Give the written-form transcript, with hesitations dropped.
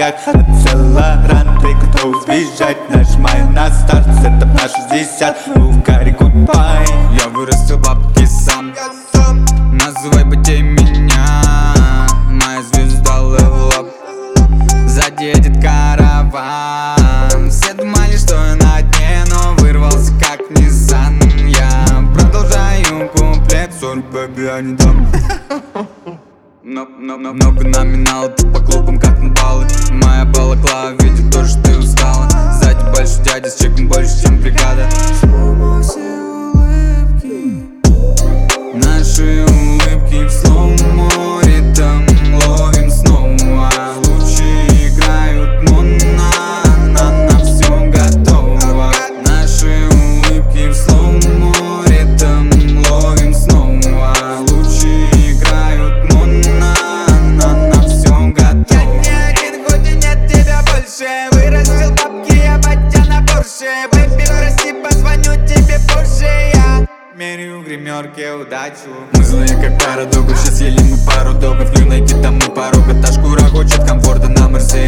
ногах. Акселерант, приготовь сбежать. Нажимаю на старт, это на 60. В каре гудбай. Я вырастил бабки сам, называй потей меня. Моя звезда level up. Сзади едет караван. Все думали, что я на дне, но вырвался как Nissan. Я продолжаю куплет. Sorry, baby, я не дам. Много номиналов, ты по клубам как на балы. Моя балаклава видит то, что ты устала. Сзади большой дядя с чеком больше, чем бригада. Все улыбки, наши улыбки в слоумо. Ритм ловим снова. Лучи играют моно, на все готово. Наши улыбки в слоумо. Ритм ловим снова. Лучи играют моно, на все готово. Я не один, хоть и нет тебя больше. Вырастил бабки, я батя на Порше. Бэйби, прости, позвоню тебе позже. Я меряю в гримерке удачу. Мы злые как пара догов, сейчас ели мы пару догов. Лю найти там у порога, ташку рогочет комфорта на Мерседесе.